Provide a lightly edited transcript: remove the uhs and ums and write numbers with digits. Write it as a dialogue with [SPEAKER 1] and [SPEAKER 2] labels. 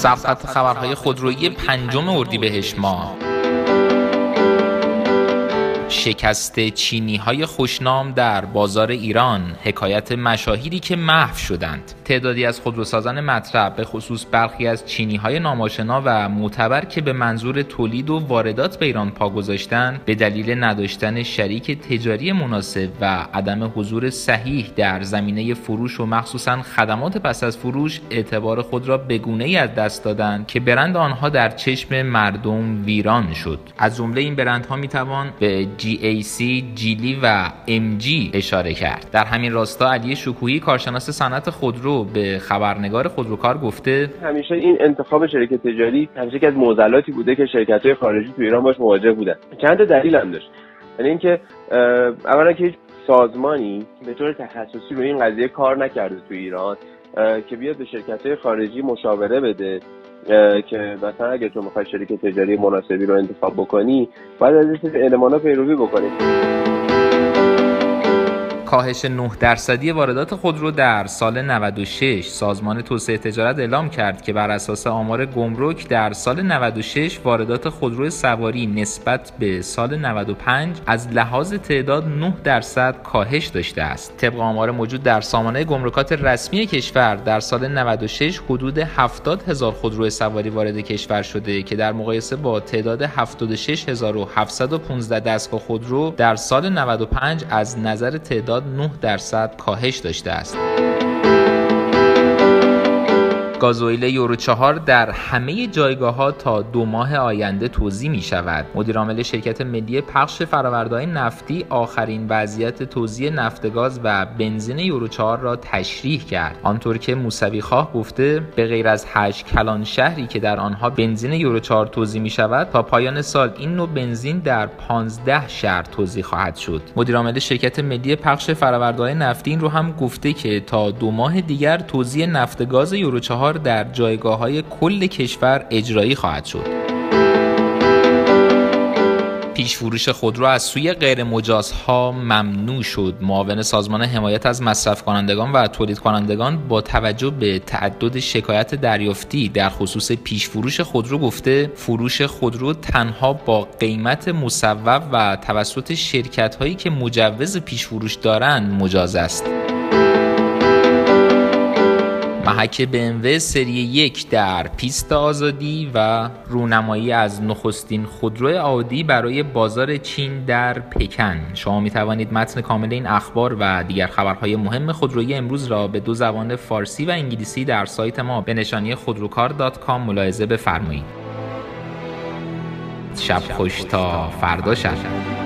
[SPEAKER 1] ثبت خبرهای خودرویی 5 اردیبهشت ماه. شکست چینی‌های خوشنام در بازار ایران، حکایت مشاهیری که محو شدند. تعدادی از خودروسازان مطرح، به خصوص برخی از چینی‌های ناماشنا و معتبر که به منظور تولید و واردات به ایران پا گذاشتند، به دلیل نداشتن شریک تجاری مناسب و عدم حضور صحیح در زمینه فروش و مخصوصاً خدمات پس از فروش، اعتبار خود را به گونه‌ای از دست دادند که برند آنها در چشم مردم ویران شد. از جمله این برندها می‌توان به GAC، جیلی و MG اشاره کرد. در همین راستا علی شکوهی، کارشناس صنعت خودرو، به خبرنگار خودروکار گفته
[SPEAKER 2] همیشه این انتخاب شرکت تجاری همیشه که از معضلاتی بوده که شرکت‌های خارجی تو ایران باش مواجه بودن. چند تا دلیل هم داشت. یعنی اینکه اولا که هیچ سازمانی به طور تخصصی روی این قضیه کار نکرده تو ایران که بیاد به شرکت‌های خارجی مشاوره بده که مثلا اگه تو می‌خوای شرکت تجاری مناسبی رو انتخاب بکنی، باید از این سری المانا پیروی بکنی.
[SPEAKER 1] کاهش 9% واردات خودرو در سال 96. سازمان توسعه تجارت اعلام کرد که بر اساس آمار گمرک در سال 96 واردات خودرو سواری نسبت به سال 95 از لحاظ تعداد 9% کاهش داشته است. طبق آمار موجود در سامانه گمرکات رسمی کشور، در سال 96 حدود 70,000 خودرو سواری وارد کشور شده که در مقایسه با تعداد 76,715 دستگاه خودرو در سال 95 از نظر تعداد 9% کاهش داشته است. گازوئیل یورو 4 در همه جایگاه‌ها تا 2 ماه آینده توزیع می‌شود. مدیرعامل شرکت ملی پخش فرآورده‌های نفتی آخرین وضعیت توزیع نفت گاز و بنزین یورو 4 را تشریح کرد. آنطور که موسوی‌خواه گفته، به غیر از 8 کلان شهری که در آنها بنزین یورو 4 توزیع می‌شود، تا پایان سال این نوع بنزین در 15 شهر توزیع خواهد شد. مدیرعامل شرکت ملی پخش فرآورده‌های نفتی این رو هم گفته که تا 2 ماه دیگر توزیع نفت گاز یورو 4 در جایگاه‌های کل کشور اجرایی خواهد شد. پیش فروش خودرو از سوی غیر مجازها ممنوع شد. معاون سازمان حمایت از مصرف کنندگان و تولید کنندگان با توجه به تعدد شکایت دریافتی در خصوص پیش فروش خودرو گفته، فروش خودرو تنها با قیمت مصوب و توسط شرکت‌هایی که مجوز پیش فروش دارند مجاز است. محک BMW سری 1 در پیست آزادی و رونمایی از نخستین خودرو عادی برای بازار چین در پکن. شما می توانید متن کامل این اخبار و دیگر خبرهای مهم خودرویی امروز را به 2 زبان فارسی و انگلیسی در سایت ما به نشانی خودروکار.com ملاحظه بفرمایید. شب خوش تا فردا شب.